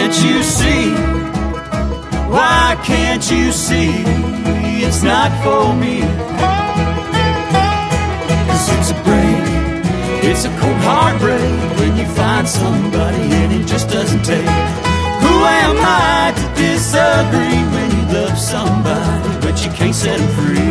can't you see? Why can't you see it's not for me? 'Cause it's a break, it's a cold heartbreak when you find somebody and it just doesn't take. Who am I to disagree when you love somebody but you can't set them free?